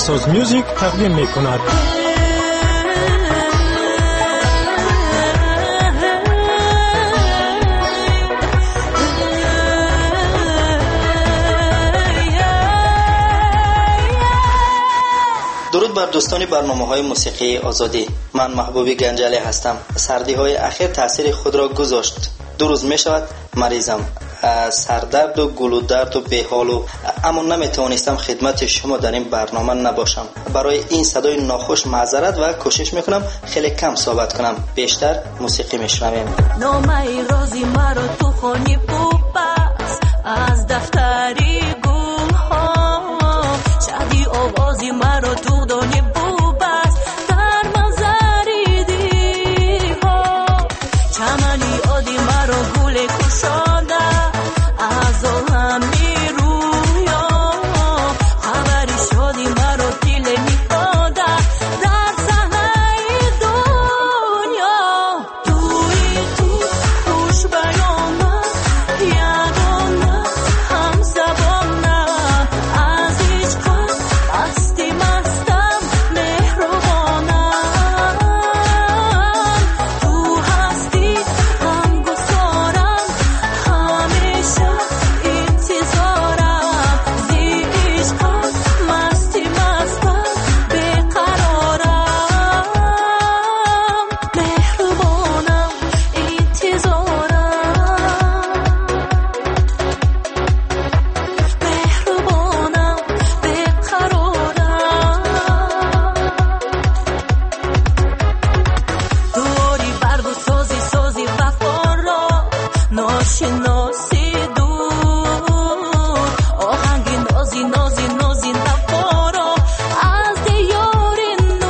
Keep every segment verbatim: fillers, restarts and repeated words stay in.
ساز میوزیک تقدیم میکند. درود بر دوستان برنامه‌های موسیقی آزادی. من محبوبی گنجالی هستم. سردی‌های اخیر تاثیر خود را گذاشت. دو روز می‌شود مریضم. سردرد و گلودرد و بی‌حال و اما نمی‌توانستم خدمت شما در این برنامه نباشم. برای این صدای ناخوش معذرت و کوشش می‌کنم خیلی کم صحبت کنم. بیشتر موسیقی می‌شنویم. نامه رازی مرا تو خونی پوپس از دفتری گل‌ها شادی آوازی مرا تو دنیا بوبس در منظری دیها چمنی آدی مرا گل کشانده از آهمی رویا خبری شادی مرا دل میداده در صحنه دنیا توی تو خوش بیانم یادم هم زبانم از هیچ کس مستی مستم مهربانم تو هستی هم گسارم همیشه انتظارم زی عشقت مستی مستم بیقرارم مهربانم انتظارم مهربانم بیقرارم دوری برگ و سازی سازی وفا را ناشناسی دور آهنگ نازی نازی نازی نفا را از دیار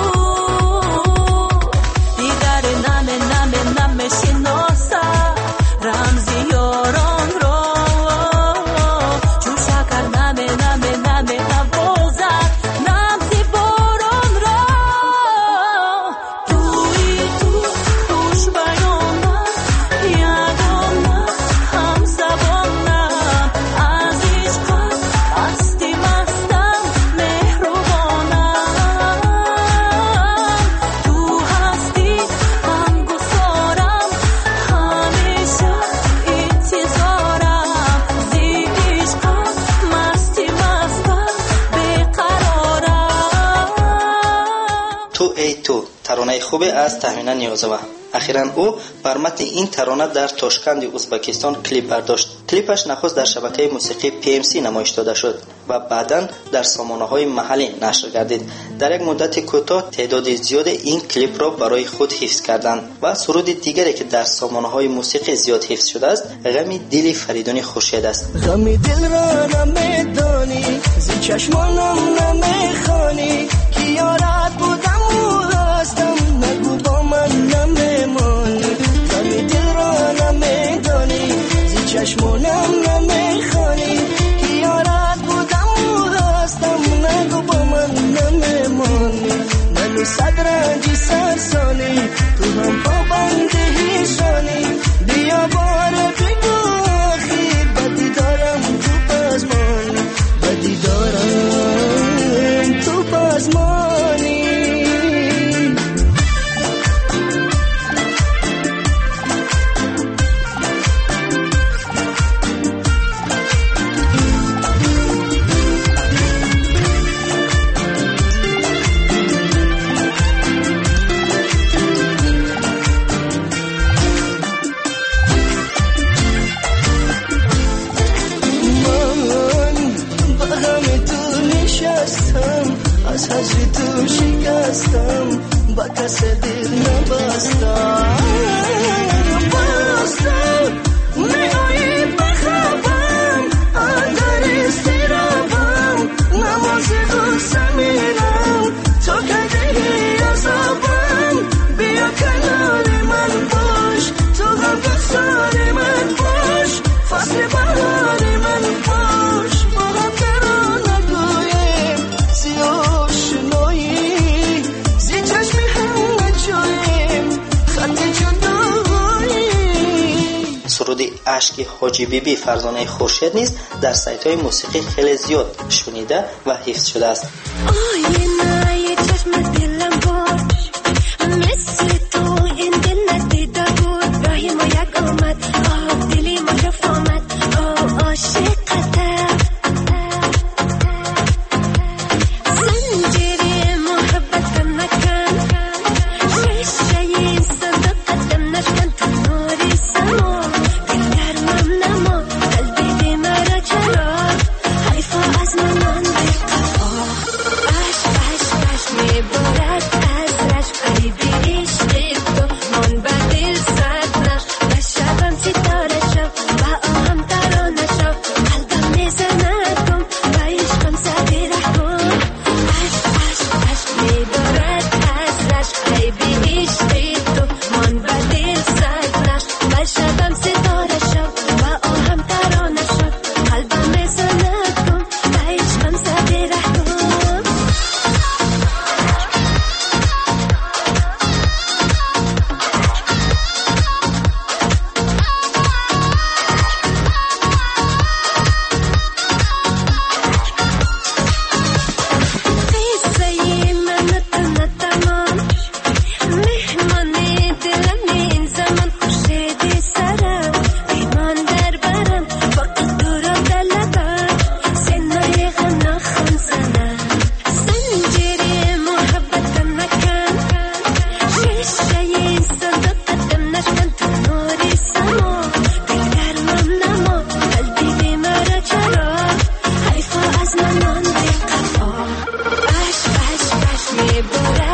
نور دیگر نمه نمه نمه شناسه رمزی یاران را چون شکر نمه نمه نمه نوازد نبضی باران را توی تو خوش بیانم یادم هم زبانم از هیچ کس مستی مستم مهربانم تو هستی هم گسارم همیشه انتظارم زی عشقت مستی مستم بیقرارم. تو ای تو ترانه خوبی از تهمینه نیازова. اخیراً او بر متن این ترانه در تاشکند ازبکستان کلیپ برداشت. کلیپش نخست در شبکه موسیقی پی ام سی نمایش داده شد و بعداً در سامانه‌های محلی نشر گردید. در یک مدت کوتاه تعداد زیاد این کلیپ را برای خود حفظ کردند و سرود دیگری که در سامانه‌های موسیقی زیاد حفظ شده است غم دل فریدون خورشید است. غم دل را نمیدانی زی چشمانم نمیخوانی که یارت بودم و هستم نگو با من نمیمانی غم دل را نمیدانی زی چشمانم نمیخوانی که یارت بودم و هستم نگو با من نمیمانی منو صد رنجی سرسانی تو هم پابند هیشانی بیا بار بگو آخیر بدی دارم تو پزمانی بدی دارم تو پزمانی از هجری تو شکستم با کس دل نبستم بستم میایی بخوابم اندر استرابم نماز غصه میرم تو کدهی عذابم بیا کنار من باش تو هم بسار من باش فصل بهار من باش با هم دران نگویم زیاد شنایی زی چشمی هم نجویم خط جدایی. سرود اشک حاجی بی بی فرزانه خورشید نیز در سایت‌های موسیقی خیلی زیاد شنیده و حفظ شده است.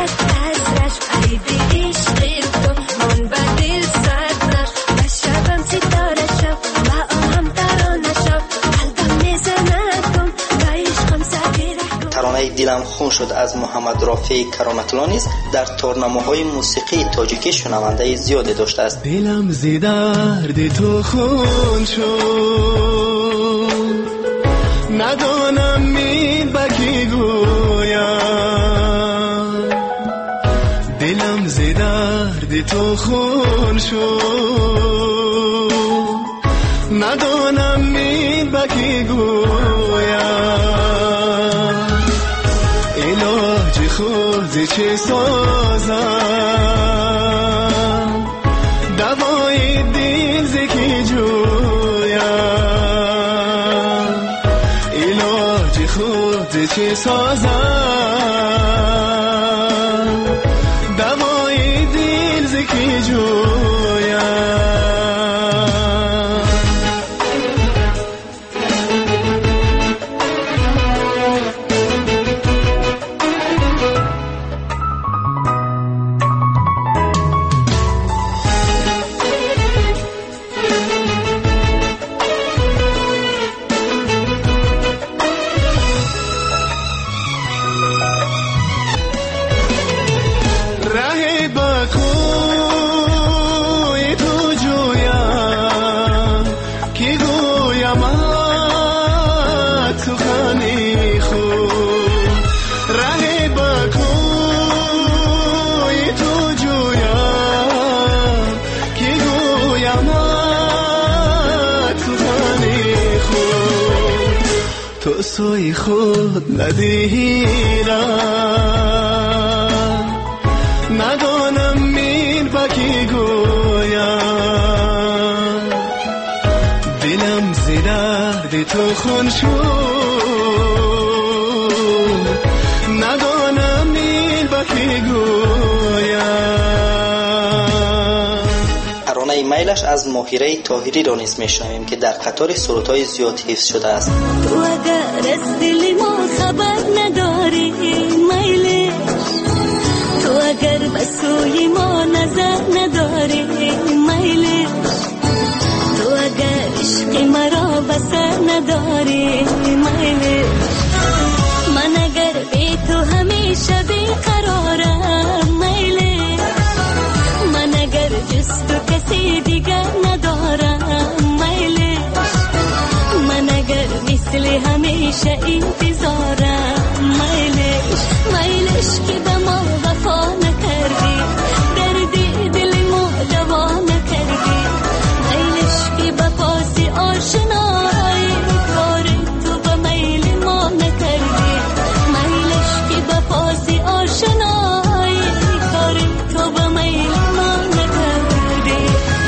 دیلم خون شد از محمد رافی کرامت‌الله نیز در تورنمه‌های موسیقی تاجیکی شنونده زیادی داشته است. دلم ز درد تو خون شد، ندانم می به کی گویم. دلم ز درد تو خون شد، ندانم می به کی گویم. علاج خود چه سازم، دوای دل ز کی جویم. علاج خود چه سازم، دوای دل ز کی جویم. تو سوی خود ندیرم، ندانم میر با کی گویم. دلم ز درد تو خون شد، ندانم میر با کی گویم. ترانه میلش از ماهیره طاهری را نیز میشنویم که در قطار سرودهای زیاد حفظ شده است. تو اگر از دل ما خبر نداری میلش، تو اگر به سوی ما نظر نداری میلش، تو اگر عشق مرا بسر نداری میلش، من اگر بی تو همیشه بیقرارم میلش، من اگر جز تو کسی دیگر ندارم میلش، من اگر مثل همیشه انتظارم میلش. میلش که به ما وفا نکردی، دردی دل ما دوا نکردی، میلش که به پاس آشنایی کار تو به میل ما نکردی، میلش که به پاس آشنایی کار تو به میل ما نکردی.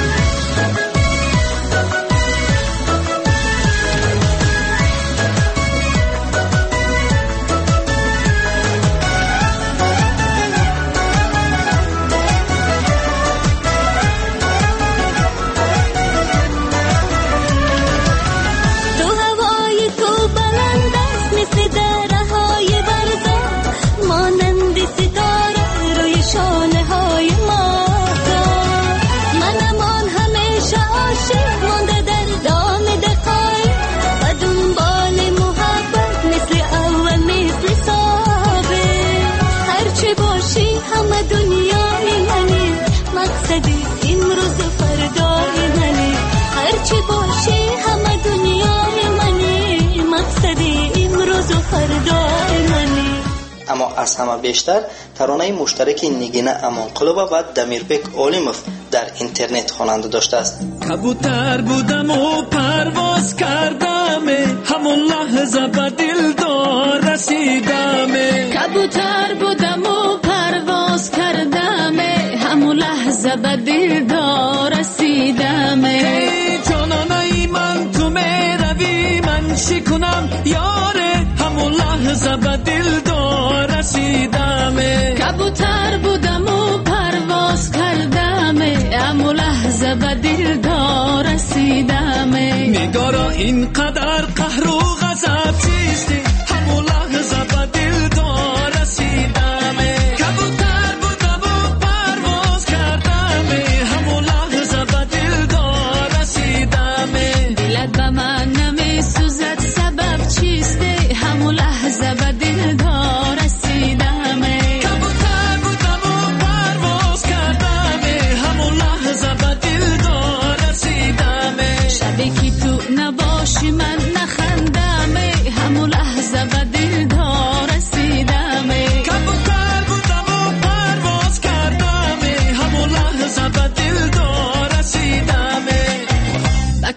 اما از همه بیشتر ترانه مشترک نگین امانقلوب و دمیربک عالموف در اینترنت خواننده داشته است. کبوتر بودم و پرواز کردم، همون لحظه به دلدار رسیدم. کبوتر بودم و پرواز کردم، همون لحظه به دلدار رسیدم. جانانای من تو میروی من چی کنم یاره، همون لحظه به دلدار رسیدم. کبوتر بودم و پرواز کردم، همون لحظه به دلدار رسیدم. نگارا اینقدر قهر و غضب چیستی، همون لحظه به دلدار رسیدم. کبوتر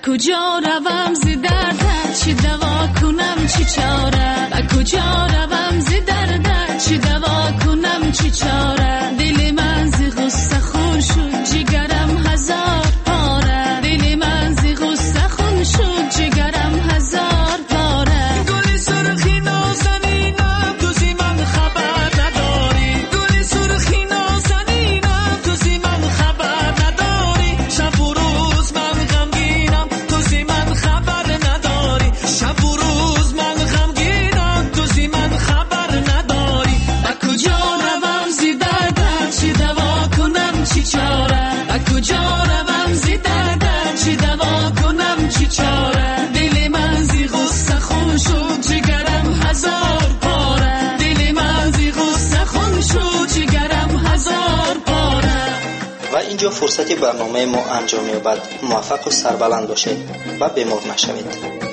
کجا روم ز درد چی دوا کنم چی چاره با کجا روم ز درد چی دوا کنم چی چاره دل من ز غصه خون شد جگرم هزار پاره دل من ز غصه خون شد جگرم هزار پاره گل سرخی نازنینم تو زی من خبر نداری گل سرخی نازنینم تو زی من خبر نداری شب و روز من غمگینم تو زی من خبر نداری شب و روز من غمگینم تو زی من خبر نداری با کجا روم زی درد چی دوا کنم چی چاره با کجا روم زی درد چی دوا کنم چی چاره دل من زی غصه خون شد جگرم هزار پاره دل من زی غصه خون شد جگرم هزار پاره. و اینجا فرصتی برنامه ما انجام یابد. موفق و سربلند باشید و بیمار نشوید.